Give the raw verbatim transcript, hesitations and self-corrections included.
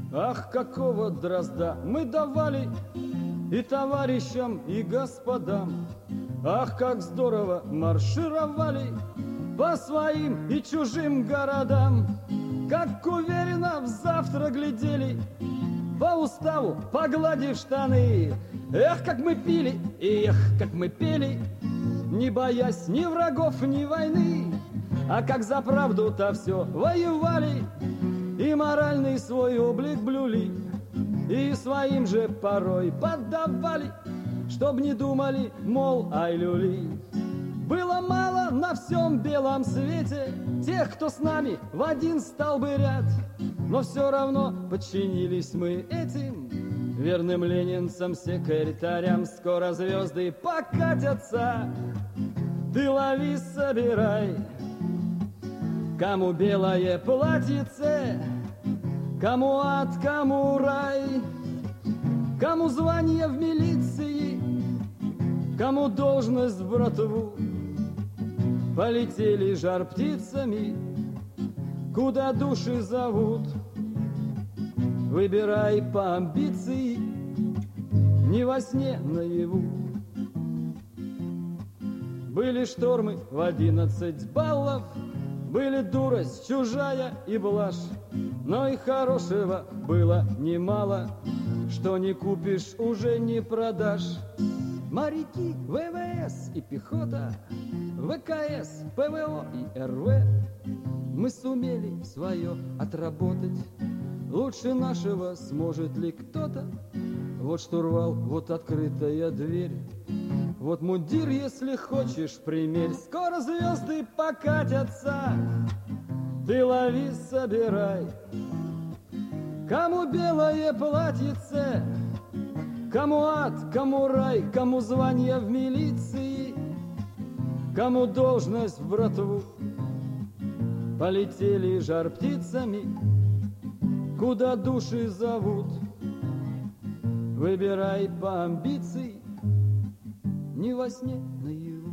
Ах, какого дрозда мы давали и товарищам, и господам. Ах, как здорово маршировали по своим и чужим городам. Как уверенно в завтра глядели, по уставу погладив штаны. Эх, как мы пили, эх, как мы пели, не боясь ни врагов, ни войны. А как за правду-то все воевали и моральный свой облик блюли, и своим же порой поддавали, чтоб не думали, мол, ай-люли. Было мало на всем белом свете тех, кто с нами в один стал бы ряд, но все равно подчинились мы этим верным ленинцам, секретарям. Скоро звезды покатятся, ты лови, собирай. Кому белое платьице, кому ад, кому рай, кому звание в милиции, кому должность в братву. Полетели жар птицами, куда души зовут. Выбирай по амбиции, не во сне, наяву. Были штормы в одиннадцать баллов, были дурость, чужая и блажь, но и хорошего было немало, что не купишь, уже не продашь. Моряки, ВВС и пехота, ВКС, ПВО и РВ, мы сумели свое отработать. Лучше нашего сможет ли кто-то? Вот штурвал, вот открытая дверь, вот мундир, если хочешь, примерь. Скоро звезды покатятся, ты лови, собирай. Кому белое платьице, кому ад, кому рай, кому звание в милиции, кому должность в братву. Полетели жар птицами, куда души зовут. Выбирай по амбиции, не во сне, наяву.